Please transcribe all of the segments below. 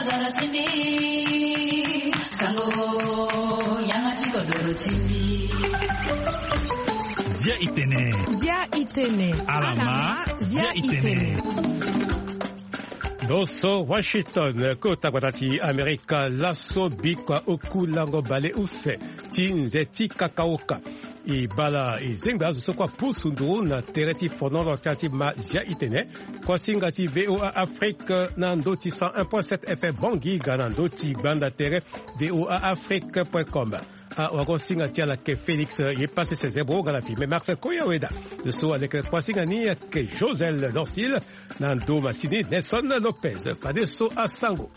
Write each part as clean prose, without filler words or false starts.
kodoro chimbi sango yangachi kodoro chimbi Zia itene alama zia itene Doso Washington kota kwatati Amerika laso bikwa okulango bale use tinzeti kakaoka ibala izenga zosokwa pusundu na tereti fonono tati ma zia itene kwa singati VOA Afrique na ndoti 101.7 FM Bongi gana ndoti banda tere voaafrique.com wagon singa tiala ke Félix y passé ses zébros gana fi mais Marcel Koyaweda de so avec kwa singa ni ke Josel Dorsil na ndo masini Nelson Lopez fadeso asango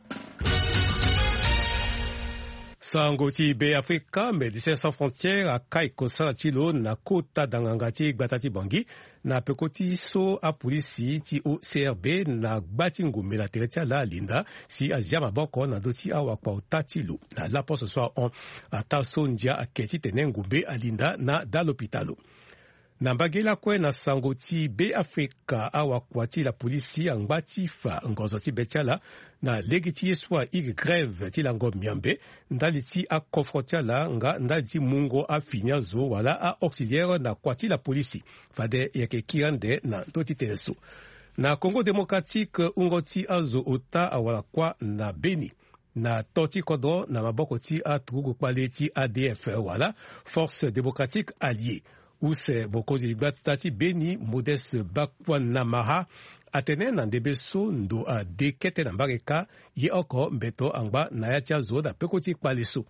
Sango ti be Afrika Médecins Sans Frontières a kaiko santilo na kota dangangati gbatati bangi na pekoti so a polisi ti o CRB na gbati ngumbe na teretia la linda si azia maboko na doti awa kwa utatilo na la poso so on ataso ndia aketi tene ngumbe alinda na da l'hôpitalo. Na mbagela kwe na sango ti be Afrika awa kwati la polisi angbati fa ngozo ti betiala na legiti yeswa ig grève ti lango miambe ndali ti a confrontiala nga ndali ti mungo a finia zo wala a auxiliaire na kwati la polisi fade yake kirande na doti teleso. Na Congo démocratique ungo ti azo ota awala kwa na Beni na toti kodo na maboko ti a tugu kwale ti ADF wala Force démocratique alliée use bokozi gbatati Beni Modeste Bakwanamaha atene na ndebeso ndo a dekete na mbareka ye oko mbeto angba na yatia zo da pekoti kwaleso.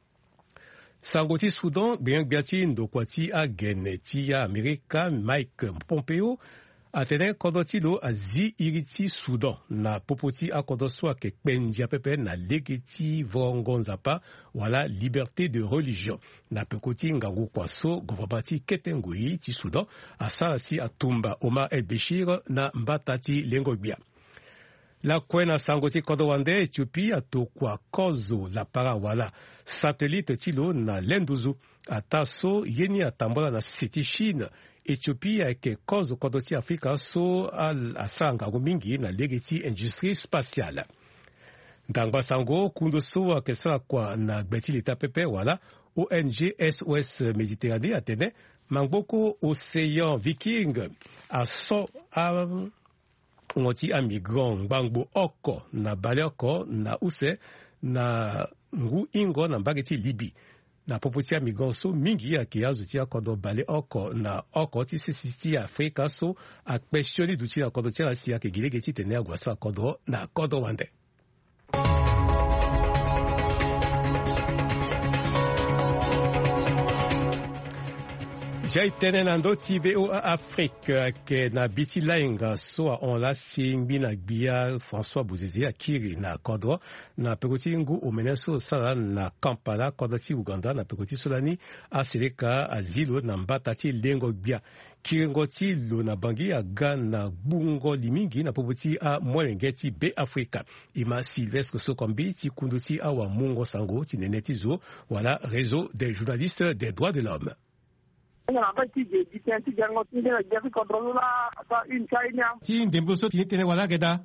Sangoti Soudan biati ndo kwati a geneti ya Amerika Mike Pompeo atene kodotilo azi iriti Soudan na popoti a kodoswa ke kpendia pepe na legeti vongonzapa wala liberté de religion na pekoti ngangu kwaso govabati ketengui ti Soudan asarasi atumba Omar El Béchir na mbatati lengogbia. La kwena sangoti kodowande Ethiopie atokwa kozo la para wala satellite tilo na lenduzu ataso yeni atambola na siti Chine Ethiopie ke kozo kodoti Afrika so al asanga mingi na legeti industrie spatiale. Ndangba sango kundo so kesala kwa na gbeti leta pepe wala ONG SOS Méditerranée atene mangboko Océan Viking aso a ngoti a migrant bangbo oko na bale oko na use na ngu ingo na mbageti Libi na popoti a migrant so mingi ya kiazu ti akodo bale oko na oko ti sisi Afrika so a kwestioni duti akodo ti la si ya ke gilegeti tene agwasa akodo na akodo wande. Jai tenen ando ti VOA Afrique ke na biti lainga so on la singbi na gbia François Bouzezi akiri na kodro na pekoti ngu omeneso sala na Kampala kodoti Uganda na pekoti solani aseleka azilo na mbata ti lengo gbia kirengoti lo na bangi aga na bungo limingi na popoti a mwelengeti be Afrika ima Sylvestre Sokombi ti kunduti awa mungo sango ti neneti zo wala réseau des journalistes des droits de l'homme. Ti ndemboso ti tene wala geda.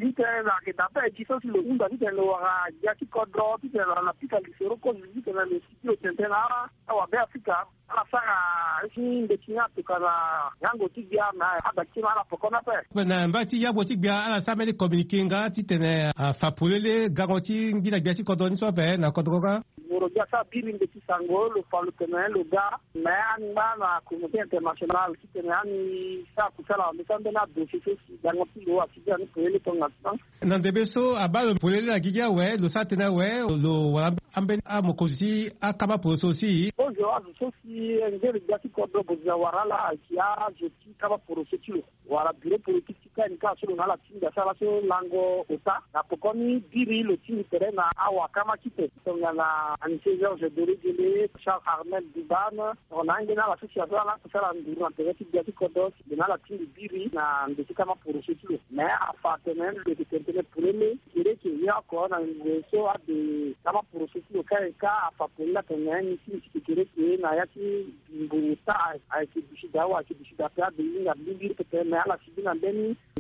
Na mbati ya boti bia ala samedi communiquinga ti tene fapulele garanti ngina bia ti kodoni so pe na kodroga. Jasa biri mbeti sango lo falu tene lo ga mais anima na communauté internationale qui tene ani sa kusala mbetande na dossier si dango ti lo asija ni pele tonga san na debeso abalo polele la gigia we lo sa tene we lo amben a mokozi akaba proso si ojo azo si ngere jati kodro bozia warala akia joti kaba proso ti wala bureau politique ni ka so na la tinga sala so lango ota na pokoni biri lo ti tere na awa kama kite tonga na anise Georges Dorigele Charles Armel Dibane on a ngena la association la kusala nduru antéreti jati kodro na la tinga biri na ndeti kama proso ti mais appartenant de déterminer problème kire ke ya ko na so ade kama proso ti ka afapola tena ni si kire ke na ya ti mbuta ai ki bishida wa ki bishida pa de ni na bibir ke na la sibina ndeni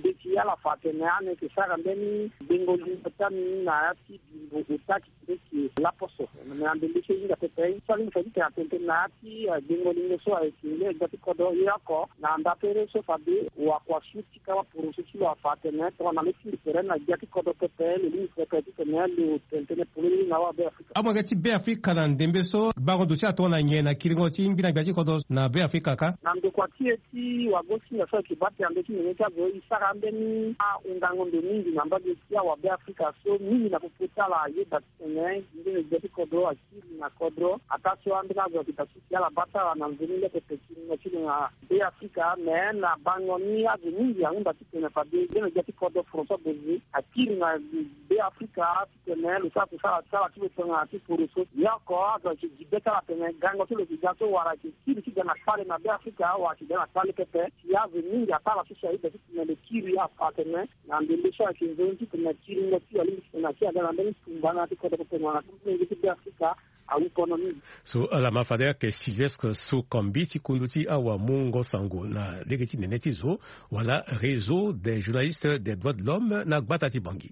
ndeti ala fateneane ke sara ndeni bengoli tani na ati utaki ki la poso na ambele shinga pepe sali mfanyike atente na ati bengoli so aikile ngati kodo yako na ndapere so fabe wa kwa shuti kama porosuti wa fatene to na leti terena ngati kodo pepe ni pepe tene le tentene puli na wa be Afrika amwa ngati be Afrika na ndembe so bago dosi atona nyena kiringo chimbina ngati kodo na be Afrika ka na ndo kwa ti wa gosi na so kibati andeki nyeka zo isara ndeni undango ndo mingi na mbaje kia wa be Afrika so mingi na kuputala yeba tene ngine ngati kodo akili na kodo atasho andika zo kitasikia la bata na nzunile pepe na chini na be Afrika na bangoni azu mingi ya unda tene fabe ngine ngati kodo François Bozi akili na be Afrika tene lusa kusala sala tiwe tonga ati puruso yako azo jibeta tene gango tule kijato wala kili kijana pale na be Afrika wa kijana pale pepe yazu mingi atala sisi hizo tene kiri hapa tene na ndilisha kinzonzi tene kiri ngati ali na kia gana ndani kumbana ati kodo kwa ngiti be Afrika a autonomie. So la mafadea ke Sylvestre Sokombi tikunduti awa Mungo Sango na legeti nenetizo wala réseau des journalistes des droits de l'homme na Gbatati Bangi.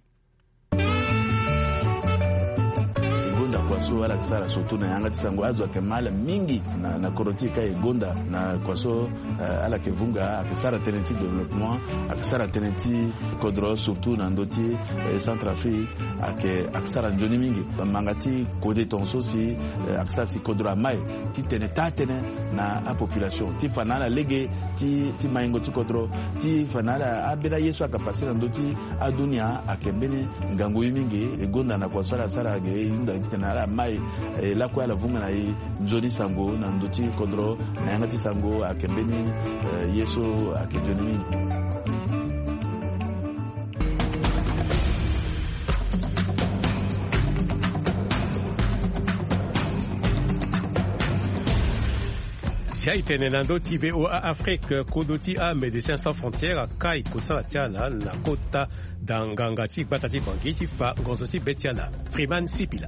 Kwaso wala kisara soto na yanga tisango azo akemala mingi na korotika egonda na kwaso ala kevunga akisara teneti development akisara teneti kodro surtout na ndoti Centrafrique akisara njoni mingi mangati kode tonso si akisara si kodro mai ti tenetane na a population ti fanala lege ti maingo ti kodro ti fanala abela yesu akapasi na ndoti adunia akembene ngango mingi egonda na kwaso ala sara ge inda tena mai la kwa la vunga na njoni sango na ndoti kodro na yangati sango akembeni yeso akejoni Siaitene nando tibe o Afrique kodoti a Médecins Sans Frontières a kai kusala tiala na kota dangangati Gbatati Bangi tifa ngozoti betiala Freeman Sipila.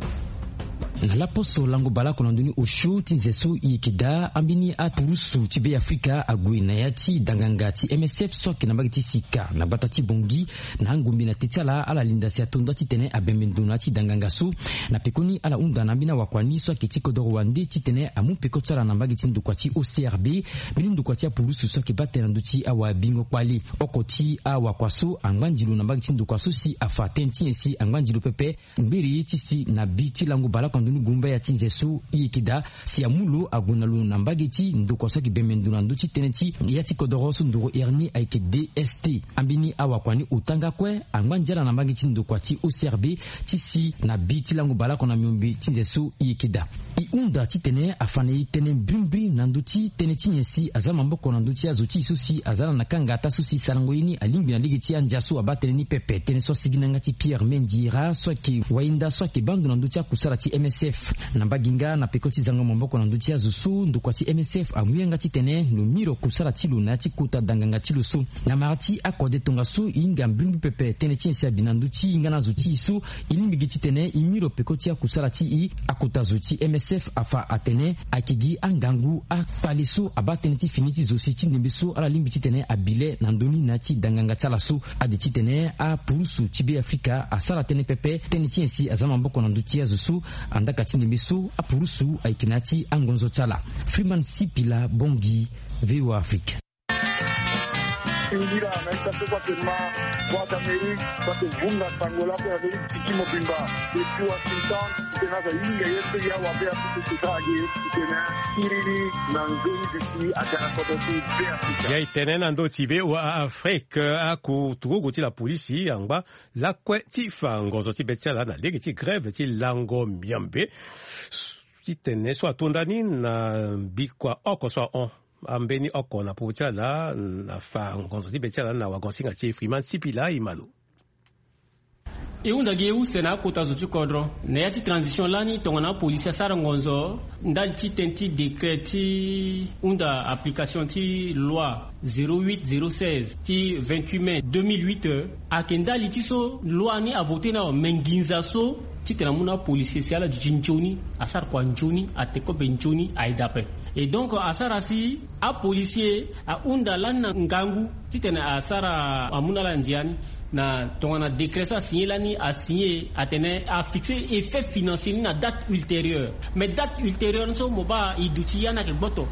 Na la poso lango balako na nduni osho tinzeso ikida ambini aturusu tibe Afrika agui na yati dangangati MSF soki na bagiti sika na Gbatati Bangi na ngumbi na tetiala ala linda si atonda titene abembenduna ti dangangasu na pekoni ala unda na mbina wakwani soki tiko do Rwanda titene amu peko tsala na bagiti ndukwati OCRB bini ndukwati apurusu soki batena nduti awa bingo kwali okoti awa kwaso angwanjilu na bagiti ndukwaso si afatenti ensi angwanjilu pepe mbiri tisi na biti lango balako nduni gumba ya tinzesu ikida si amulo agunalu na mbagiti ndukosa ki bemenduna nduti teneti yati kodoroso nduro erni aike DST ambini awakwani utanga kwe angwanjala na mbagiti ndukwati OCRB tisi na biti lango balako na miumbi tinzesu ikida iunda titene afane tene bimbri na nduti teneti nyesi azama mboko na nduti azuti susi azala na kangata susi sarangoini alimbi na ligiti anjasu abatene ni pepe tene so siginangati Pierre Mendira soki wainda soki bandu na nduti akusara ti MSF na baginga na pekoti zango mboko na nduti azusu ndukwati MSF amuyanga titene no miro kusara ti luna ti kuta danganga ti lusu na marati akode tongasu inga mbimbi pepe tene ti nsi abina nduti inga na zuti isu ilimbi giti tene imiro pekoti akusara ti i akuta zuti MSF afa atene akigi angangu apalisu abatene ti finiti zosi ti ndembesu ala limbi titene abile na ndoni na ti danganga ti alasu adi titene a purusu ti be Afrika asala tene pepe tene ti nsi azama mboko na nduti azusu andaka ti ndembesu apurusu aikinati angonzo tsala Freeman Sipila Bongi VOA Afrique. Ingira na ita kwa tema kwa Amerika kwa vunga tangola kwa tikimo bimba ikiwa sultan tena za inga yetu ya wabea kutukaje tena irili na ngoni disi akana kodoti bea ya itene ndo tibe wa Afrique aku tugo ti la polisi yangba la kwe ti fangozo ti betiala na legi ti grève ti lango miambe titene so atondani na bikwa oko so on ambeni oko na puchala na fa ngonzo ti betiala na wagonsinga ti Freeman Sipila imalo. e unda ge usena kota zuti kodro na yati transition lani tongana police sara ngonzo ndal ti tenti décret unda application ti loi 08016 ti 28 mai 2008 akenda litiso loi ni a voté na menginza so titena muna policier siala jinjoni asar kwa njoni ateko benjoni aidape et donc asara si a policier a unda lana ngangu titena asara amuna la ndiani na tongana décret ça signé lani a signé atene a fixé effet financier na date ultérieure mais date ultérieure so moba iduti yana ke boto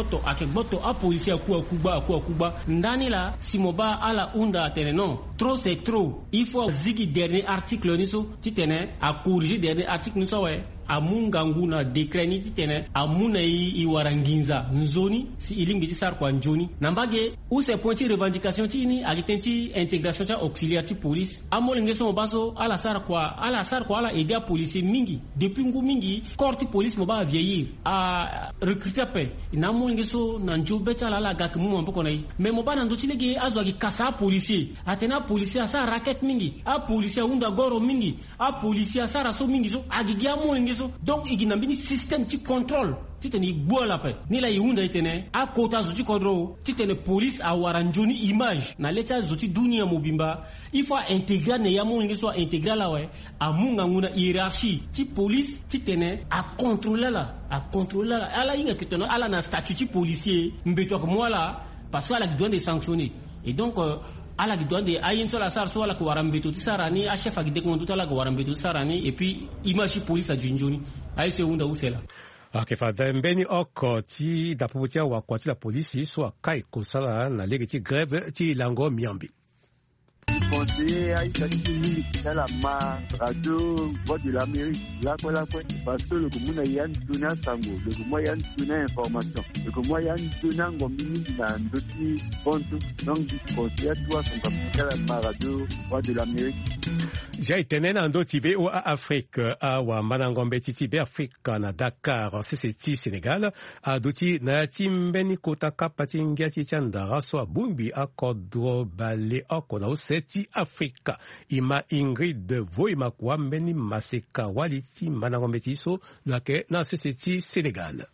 a policier kuba ndani la si moba ala unda atene non trop c'est trop il faut zigi dernier article ni so titene a corriger dernier article ni so ouais amungangu na décret ni titene amuna i waranginza nzoni si ilingi ti sar kwa njoni nambage ou ces points revendication ti ni agitenti intégration ta auxiliaire ti police amolinge so baso ala sar kwa ala aider policier mingi depuis ngu mingi corps ti police mo ba vieillir a recruter pe na amolinge so na njo beta la gak mu mboko na yi mais mo ba na ndo ti lege azo gi kasa policier atena policier asa racket mingi a policier unda goro mingi a policier sara so mingi so agigi amolinge donc il y a un système de contrôle si tu es la paix ni la yunda itene a kota zuti kodro si tu es police a waranjoni image na leta zuti dunia mobimba il faut intégrer ne yamo ngi so intégrer la ouais a munga nguna hiérarchie ti police ti tene a contrôler la ala inga kiteno ala na statut ti policier mbeto ko moi là parce que ala doit de sanctionner et donc ala ki donde ayin so la sar so ala ko warambeto tisarani a chef agide ko ndutala ko warambeto tisarani et puis image police a jinjoni ay se unda usela fa mbeni oko ti dapotia wa kwati la police so kai ko sala na lege ti grève ti lango miambi conseiller Aïcha Tini dans la radio Voix de l'Amérique là quoi parce que le commun a yan tuna sango le commun yan tuna information le commun yan tuna ngomini na ndoti ponto donc du conseiller toi son capital la radio Voix de l'Amérique j'ai tenena ndoti be o Afrique a wa manangombe titi be Afrique na Dakar CCT Sénégal a doti na timbeni kota kapati ngati chanda so abumbi akodro bale akona seti Afrika ima Ingrid Voima kwambeni maseka waliti manangombe so lake na CCT Sénégal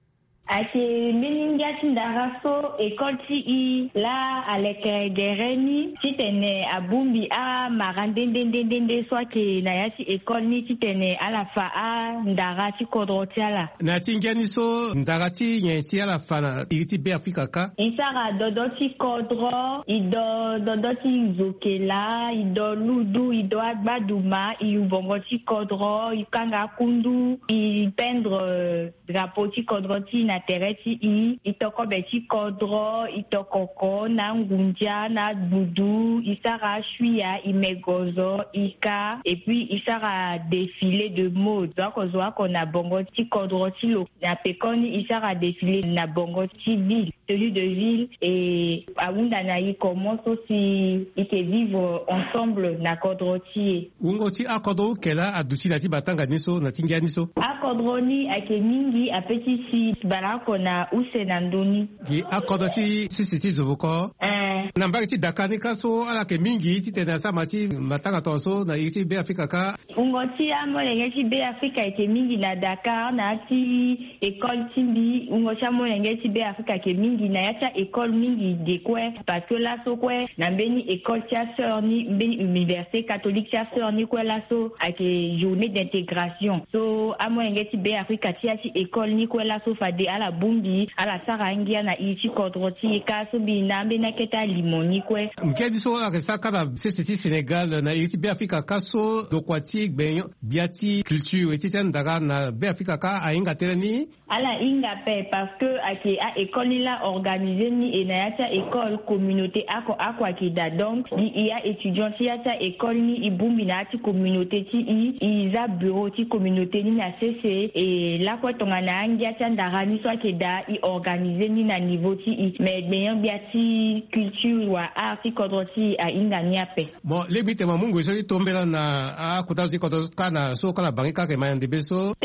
ake meningati ndaraso école ti la aleke gereni titene abumbi a marandendendende so ke na yati école ni titene ala fa a ndarati kodrotiala na tingeni so ndarati nyenti ala fa na iriti be Afrika ka isara dodoti kodro ido dodoti zokela ido ludu ido agbaduma iubongoti kodro ikanga kundu i pendre drapeau ti kodroti na tereti itoko beti kodro itokoko na ngundia na budu isara shuya imegozo ika et puis isara défilé de mode donc ozoa kona bongo ti kodro ti lo na pekoni isara défilé na bongo ti ville tenue de ville et awunda na i commence aussi ite vivre ensemble na kodro ti ungo ti akodro kela adusi na ti batanga niso na tingia niso akodro ni ake mingi apeti si balako na usena ndoni ki akodo ti sisiti zovoko na mbaki ti Dakar ni kaso ala ke mingi ti tena sama ti matanga toso na iti be Afrika ka ungo ti amolenge ti be Afrika ite mingi na Dakar na ti école timbi ungo ti amolenge ti be Afrika ke mingi na ya école mingi de kwe parce que là so kwe na mbeni école ti sœur ni mbeni université catholique ti sœur ni kwe là so ake journée d'intégration so amolenge ti be Afrika ti école ni kwe là so fade ala bumbi ala sarangia na iti kodroti kaso binambe na keta limoni kwe mkedi so ala saka na CCT Sénégal na iti be Afrika kaso dokwati benyo biati culture iti tandara na be Afrika ka ainga teleni ala inga pe parce que ake a école ni la organisé ni na yata école communauté ako akida donc il y a étudiants ti yata école ni ibumbi na ti communauté ti iza bureau ti communauté ni na CC et la kwa tonga na angia tandara ni so da i organiser ni na niveau ti mais bien biati culture wa art ti kodroti a inga ni ape bon limite ma mungu so tombela na a kutazi kodro kana so kala bangika ke mayande beso penso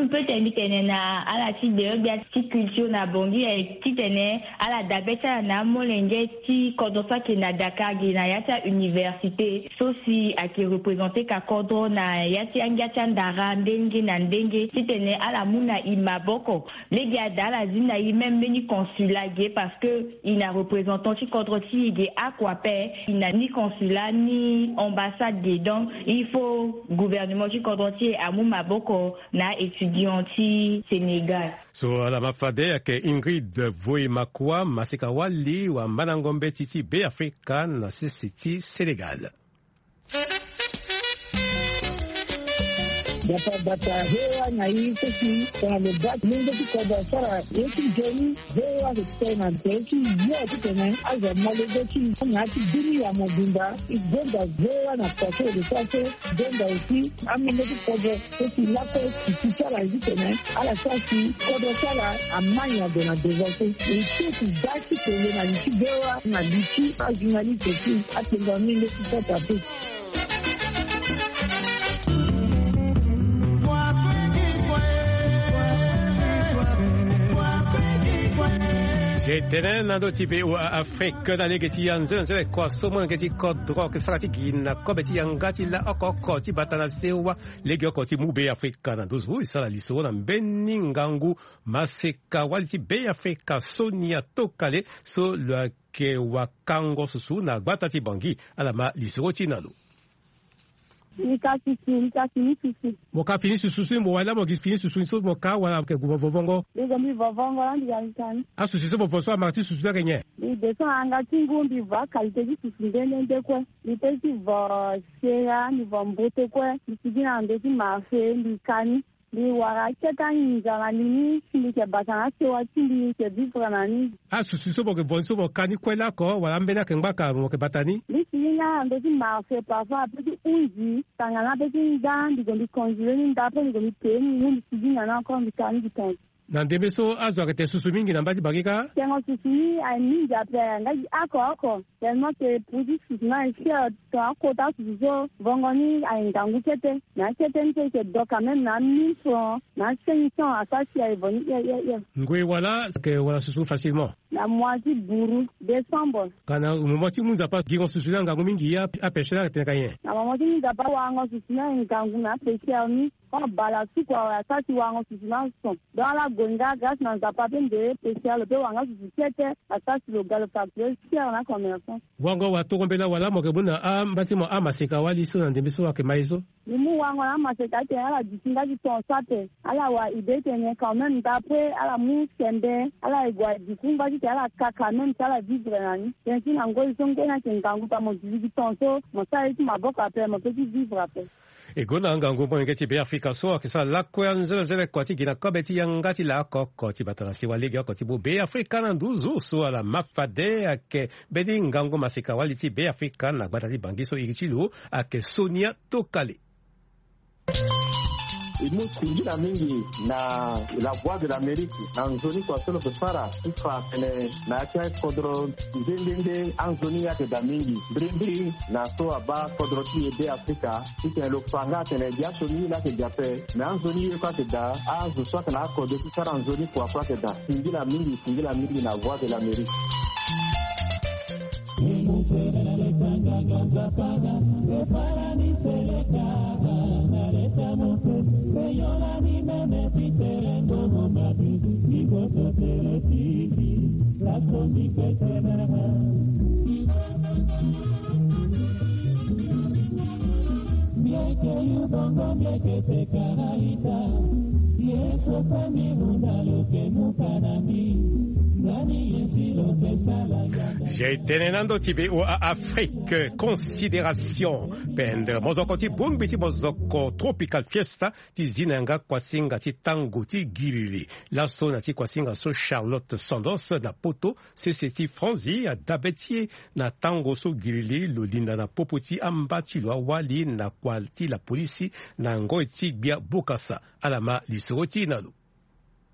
peut t'inviter à la petite de petite culture na bongi et petite à la dabeta na molenge ti kodosa ki na Dakar na yata université sosi a qui représenté ka kodro na yati angata ndara ndenge na ndenge ti tene à la muna imaboko les gars dans la zine il même meni consulat parce que il n'a représentant ti kodro ti ge aquape il n'a ni consulat ni ambassade donc il faut gouvernement du kodro ti amu maboko na étudiant ti Sénégal. So ala mafade ke Ingrid Voimakwa Masekawali wa Manangombe titi Bay Africa na City Sénégal. Bata hewa na hii sisi kwa mbaki mingi kwa sara yetu jeni hewa tena teki yote tena aza malegochi na dini ya mobimba igonda hewa na kwato de kwato donda usi amene kwa sisi lako kisara tena ala sasi kwa sara amanya de na devote iti basi kwa na nchidewa na bichi ajunalite tu atenga mingi kwa tapu. Jetene nando tibe wa Afrique na negeti yanze kwa somo ngeti kodro ke sarati gina kobeti yangati la okoko ti batana sewa legyo ko ti mube Afrique na dozu isala liso na mbeni ngangu maseka walti be Afrique Sonia Tokale so le ke wakango susu na batati bangi alama liso ti nalo. Nikasi susu. Moka fini susu mo wala mo fini susu so moka wala ke gubo vovongo. Ngombi vovongo andi yalikani. Susu so boso amati susu ya kenye. Ni deso anga tingumbi va kalite di susu ndende kwa. Ni tesi va shera ni va mbote kwa. Ni sigina ndesi mafe ndikani. Ni wara keta njala nini sindi ke batana sewa sindi ke vivre nani. Susu so boke bonso bokani kwela ko wala mbena ke mbaka mo ke batani. Ni sigina ndesi mafe parfois petit unji tangana petit ndan di congelé ni ndapo ni peni ni sigina na ko ndikani ditonzi. Na ndebeso azo akete susu mingi na mbati bagika. Tengo susu ni a ninja pe ngaji ako. Tellement que produit susu na cher to akota susu vongoni a ngangu kete. Na kete nte ke do quand même na 1000 francs, na 500 à ça si a voni ya. Ngwe wala ke wala susu facilement. La moitié buru décembre. Kana umomoti munza pas gingo susu na ngangu mingi ya apeshela tena kayen. Na momoti munza pa wango susu na ngangu na peshela ni. Quand bala su kwa ça si wango susu na son. Dans la gonga grâce na zapapen de peshela pe wango susu tete à ça si le galo facteur cher na commerçant. Wango wa tokombela wala mo ke buna mbati mo amaseka wali so na ndebeso wa ke maizo. Ni mu wango na maseka te ala dikinga di ton sape. Ala wa idete ne quand même d'après ala mu sembe ala igwa dikunga di ala kaka même ça la vivre nani. Tensi na ngoi songo na kengangu pa mo dizi tonso mo sa iti maboko après mo petit vivre après. Egona ngangu mo ngeti be Afrika so akisa lakwe nzele kwati gina kobeti yangati la koko ti batala si walege ko ti bo be Afrika na nduzu so ala mafade ake bedi ngangu masika waliti be Afrika na batali bangiso igichilo ake Sonia Tokale. Imusingira mingi na la voix de l'Amérique anzoni kwa solo kusara ifa ene na kia kodro ndende anzoni yake da mingi brimbiri na so aba kodro ti ebe Afrika ite lo fanga tene dia soni la ke jape na anzoni kwa ke da azu so kana kodro ti sara anzoni kwa ke da singira mingi na voix de l'Amérique. J'ai tenenando tibe o Afrique considération pendre mozoko ti bongbiti mozoko tropical fiesta ti zinanga kwasinga ti tango ti gilili la sona ti kwasinga so Charlotte Sandos na poto ti Franzi a dabetie na tango so gilili lo linda na popoti ambati lo wali na kwalti la polisi na ngoi ti bia bokasa alama lisoti nalo.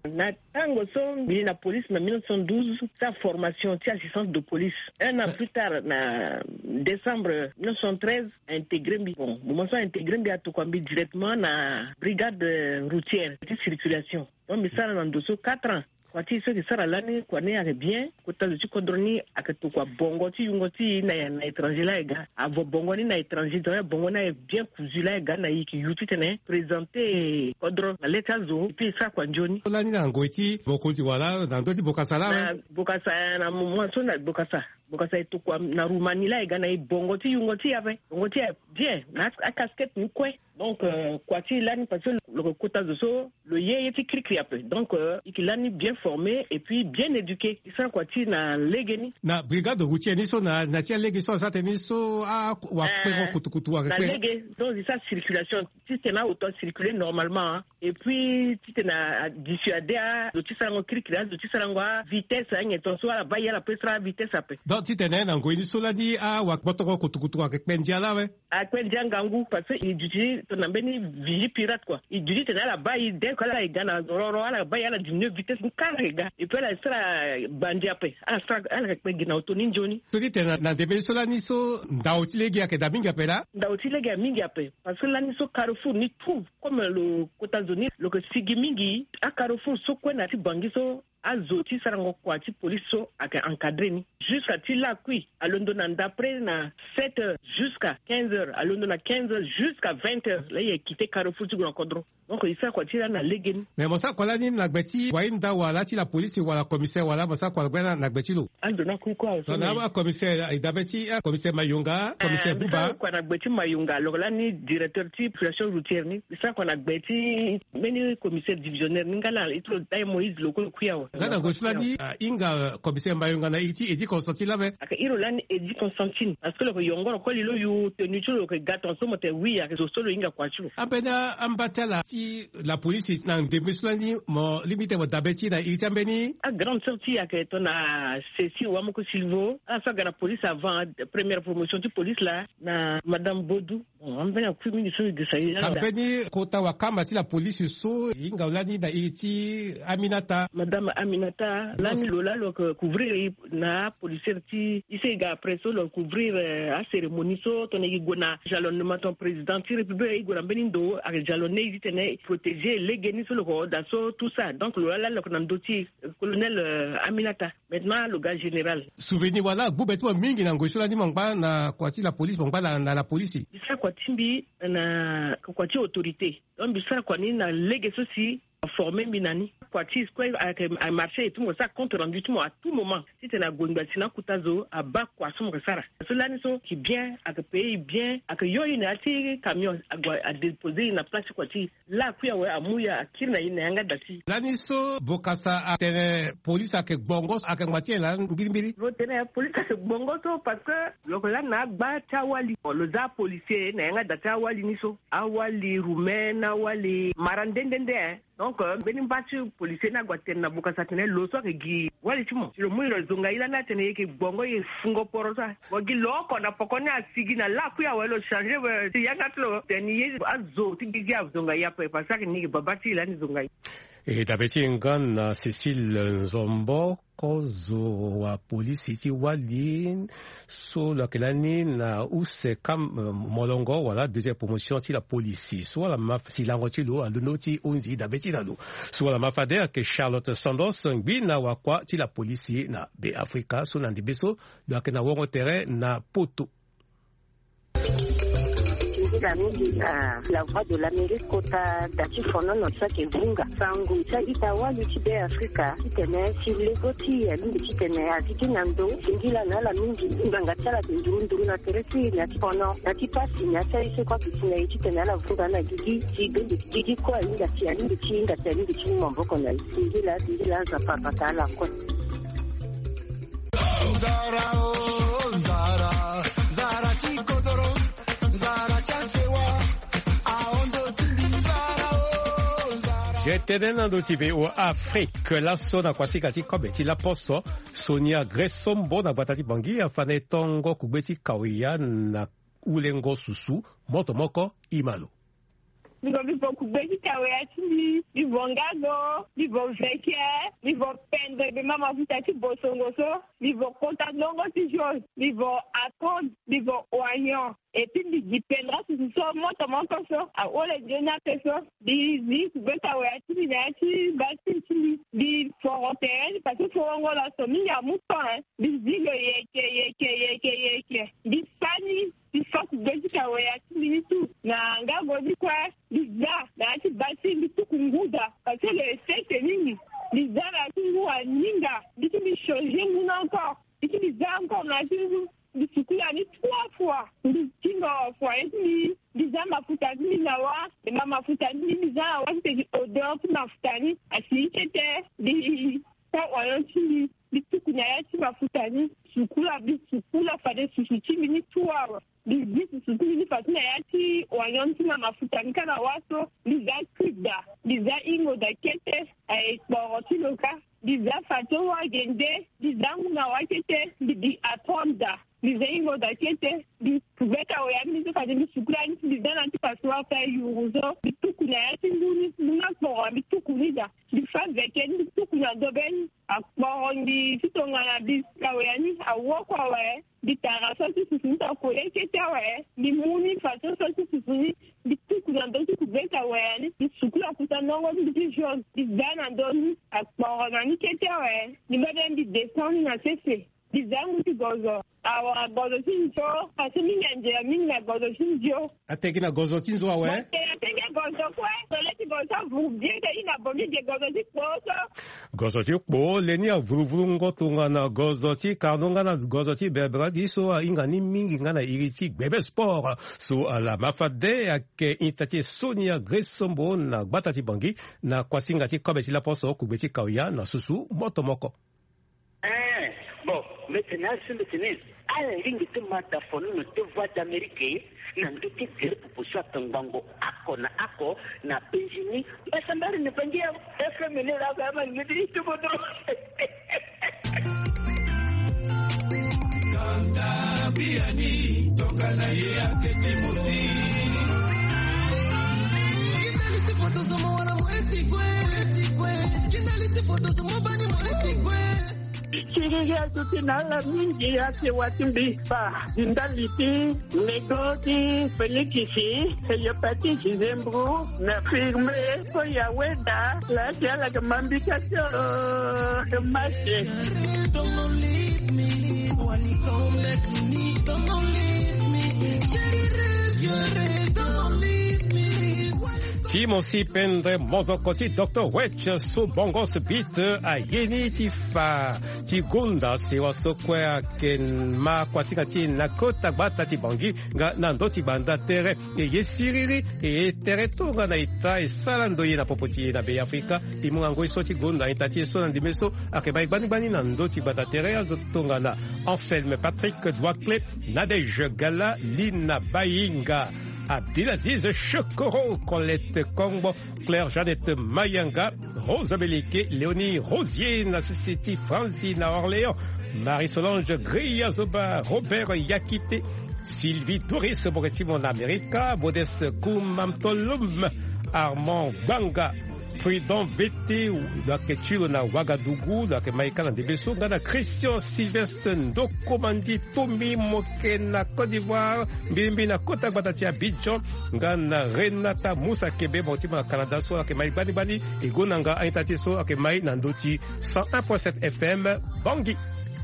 Na tango son la police en 1912 sa formation ti assistance de police. Un an plus tard na décembre 1913 intégré bon moment so intégré bi atokwambi directement na brigade routière de circulation. Donc mais ça dans 4 ans. Kwati so kisara lani kwa ne ake bien kota luchi kodroni ake to kwa bongo ti yungo ti na étranger la ega avo bongo ni na étranger donc bongo na bien cousu la ega na yiki yuti tene présenter kodro na leta zo puis ça kwa njoni lani na ngoiti bokozi wala na ndoti bokasala na bokasa na mo so na bokasa to kwa na Roumanie la ega na bongo ti yungo ti ave bongo ti bien na casquette ni kwe donc kwati lani parce que le kota zo le yé ti cri après donc ikilani bien formé et puis bien éduqué. Ça quoi tu na legeni. Na brigade routière ni so na tia legi so ça teni so a wa pego kutukutu wa na legi donc ça circulation si tu na auto circuler normalement hein. Et puis tu na dissuader le tu ça ngokiri le tu ça ngwa vitesse anye ton so la baya la pesra vitesse après. Donc tu tena na ngoi ni so la di a wa botoko kutukutu wa kpendia la we. A kpendia ngangu parce que il dit ton ambeni vigi pirate quoi. Il dit tena la baya dès que la igana roro la baya la 19 vitesse rega et puis la sera bandi après ala kpegina otoni njoni tokite na debe so la niso ndaotilegi ya kedaminga pela ndaotilegi ya mingi après parce que la niso Carrefour ni tout comme le États-Unis le que sigi mingi a Carrefour so kwena ti bangiso azoti sarango kwa ti police so aka encadré ni jusqu'à ti la kui à London d'après na 7h jusqu'à 15h à London na 15h jusqu'à 20h là il a quitté Carrefour tu grand cordon donc il ça quoi ti la na legeni mais mosa kwa la ni na gbeti wa inda wala ti la police wala commissaire wala mosa kwa bena na gbeti lo andona ku kwa so na wa commissaire idabeti commissaire Mayunga commissaire Buba kwa na gbeti Mayunga alors là ni directeur ti population routière ni ça kwa na gbeti meni commissaire divisionnaire ngala itlo dai Moïse loko kuya ngana gosulani inga commissaire Mayunga na iti Constantine la be aka irolani edi Constantine parce que le yongoro ko lilo yu tenu chulo ke gaton so mote wi aka so solo inga kwa chulo apena ambatela ti la police na demesulani mo limite mo dabeti na iti ambeni a grande sortie aka to na Cécile Wamoko Silvo a sa gana police avant première promotion du police là na madame Bodou ambena ku ministre de santé campagne kota wa kama ti la police so inga ulani na iti Aminata madame Aminata lani lola lo couvrir na policier ti ise ga presso lo couvrir a cérémonie so to ne gona jalonnement ton président ti république gona benindo a jalonné itene protéger les génis sur le corps d'assaut tout ça donc lola lo konandoti colonel Aminata maintenant le gars général souvenir voilà bubeto mingi na ngosola ni mongba na kwati la police mongba na la police isa kwatimbi na kwati autorité donc bisa kwa ni na lege ceci formé binani kwati quoi a marché et tout ça compte rendu tout à tout moment si tu na gongba sina kutazo a ba kwa somo sara cela ni so qui bien à payer bien à que yo ina ati camion a déposer na place kwati la kuya we amuya kirna ina yanga dati la ni so bokasa a tene police a ke bongo a ke matie la ngirimbiri tene police a ke bongo to parce que lokola na ba tawali le za policier na yanga dati awali ni so awali roumaine awali marandendende donc benim bati policier na gwaten na buka satene lo so ke gi wali timo le muiro zonga ila na tene ke bongo ye fungo porosa wagi loko na pokoni asigi na la kuya welo changer we yanga tlo teni ye azo tigi ya zonga ya pe parce que ni babati ila ni zonga et dabeti ngana Cécile Nzombo kozo wa polisi ti wali so la kelani na use kam molongo wala deuxième promotion ti la polisi so la si la ngotilo aluno ti onzi dabeti na lo so la mafade ke Charlotte Sandos ngina wa kwa ti la polisi na be Africa so na ndibeso lo akena wongo terrain na poto la voix de l'Amérique kota dati fonono sake vunga sangu cha itawa lutibe Afrika kitene silegoti ya lindi kitene aziki nando singila na la mingi nganga chala ndurunduru na teresi na tipono na tipasi na cha ise kwa kitene kitene la vunga na gigi kwa inga tia lindi chinga tia lindi chini mboko na singila za papa tala kwa Zara chikodoro J'étais dans le Tibet ou Afrique, la zone aquatique comme la poso, Sonia Gressombo na batati bangi afane tongo kubeti kawia na ulengo susu motomoko imalo. livo kubeki kaweyati livo ngago livo veke livo pendre bema mafuta ti bosongoso livo konta longo ti jol livo akon livo oignon et puis dipendra si so moto so a ole jona peso di kubeka kaweyati ni bati di forotel parce que forongo la somi ya muto di zilo yeke di fani di fok beki kaweyati ni tu na ngago di kwa Liza na ati basi litukunguda parce que le fait nini Liza na tungu aninga bitu bi changer mon encore bitu Liza encore na tungu bitukula ni 3 fois bitingo fois ni Liza mafuta ni nawa et mafuta ni Liza wa c'est odeur mafuta ni asi était di kwa wayoti bitukunya yati mafuta ni sukula fade sushi mini 2 hours bizi sukuli fatina yati wanyonti na mafuta nikana waso biza kuda biza ingo da kete ay boroti loka biza fato wa gende biza nguna wakete bizi aponda biza ingo da kete bi kubeka oyami biza fatina sukula ni biza nanti paswa fa yuruzo bitukuna yati nguni muna kwa bitukunida bifa veke bitukuna doben akbondi fitongana biza oyani awokwa we bitara soti susunta kole kete we di muni fato soti susuni bitukuna dosi kubeka we di sukula kuta nongo di jaune di dana doni akborona ni kete we di baden di descend na sefe di zangu ti gozo awa gozo tinjo kasi minga gozo tinjo ategina gozo tinjo we atege gozo kwa soleti gozo vubjeke ina bomi de gozo ti poso gozo ti po leni a vuruvuru ngotunga na gozo ti kanonga na gozo ti bebra di so inga ni mingi ngana iriti bebe sport so ala mafade ake intati Sonia Gresombo na Gbatati Bangi na kwasinga ti kobe ti la poso kubeti kauya na susu motomoko. Bon, maintenant, à la ligne de Mataphone, nous te voix d'Amérique, nous te disons pour ça, Tangango, Ako, na Benjini, mais ça m'a ne pas dire, FMN, la gamme, nous dit tout le monde. Kanda Biani, Tokana Yake Timosi. Kinaliti photos of Mwana Wetikwe, Kinaliti photos of Mobani Wetikwe. Kiriya tutinala mingi yake watimbifa indaliti negoti felikisi heyopati kizembru na firme ko ya weda la jala kamambika to mache don't leave me wali come let me don't leave me chérie don't leave me Timosi pendre mozokoti Dr. Wetch so bongos beat a yeni tifa tigunda sewa sokwe ken ma kwasika ti na kota Gbatati Bangi nga nando ti banda tere e yesiriri e tere tonga na ita e salando ye na popoti na be Afrika imunga ngoi so tigunda itati so na dimeso akeba bani nando ti banda tere azotonga na Anselme Patrick Douaclé Nadège Gala Lina Bayinga Abdelaziz Chokoro, Colette Kombo, Claire Jeannette Mayanga, Rose Belike, Léonie Rosier, Nassisiti Francine Orléans, Marie-Solange Griazoba, Robert Yakite, Sylvie Doris Boretimon America, Modeste Koumamtolum, Armand Banga, Prudent Bété, lake Chilo na Ouagadougou, lake Maïka na Debeso, gana Christian Sylvestre Ndokomandi, Tomi Moke na Côte d'Ivoire, Mbimbi na Kota Gbatati Abidjan, gana Renata Moussa Kebe, Motima na Canada, so lake Maï Bani, et Gonanga Aintati so lake Maï Nandoti, 101.7 FM, Bangui.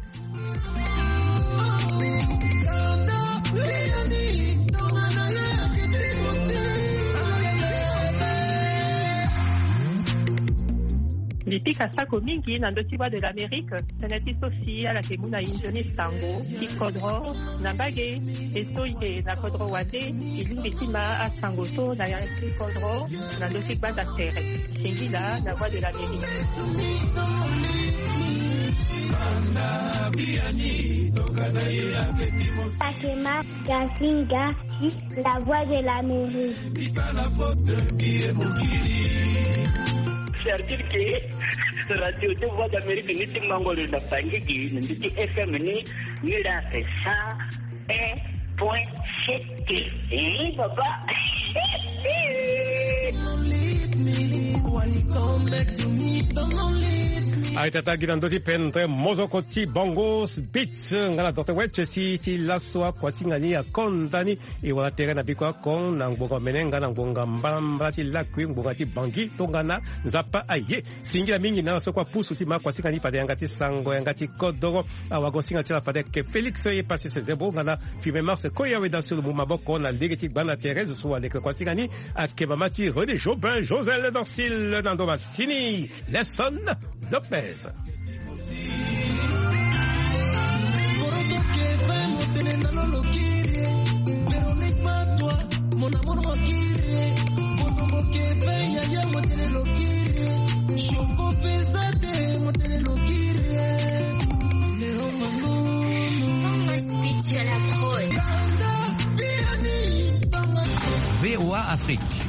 Lipika sako mingi na ndoti wa de l'Amérique, senati sosi ala ke muna injoni sango, ki kodro, na bage, eso ike na kodro wade, ilingi tima a sango so na ki kodro, na ndoti wa da tere, shengila na voix de l'Amérique. Akema Gazinga, la voix de l'Amérique. C'est-à-dire que radio de voix d'Amérique ni timango le napangiki ni FM ni la ça 1.7 papa Aitata gilando ti pendre mozo koti bongos beats ngala Dr. Wetch si ti laswa kwati ngani ya kondani e wala tere na bikwa kon na ngbonga menenga na ngbonga mbamba ti lakwi ngbonga ti bangi tongana nzapa aye singira mingi na so kwa pusu ti makwa singani pade ngati sango ngati kodoro awago singa ti la pade ke Felix e passé ses zebo ngana fime mars ko yawe da sur mu maboko na ligeti bana Thérèse so avec kwati ngani akeba mati René Jobin Josel Dorsil Nando Massini Lesson Lopez. VOA Afrique.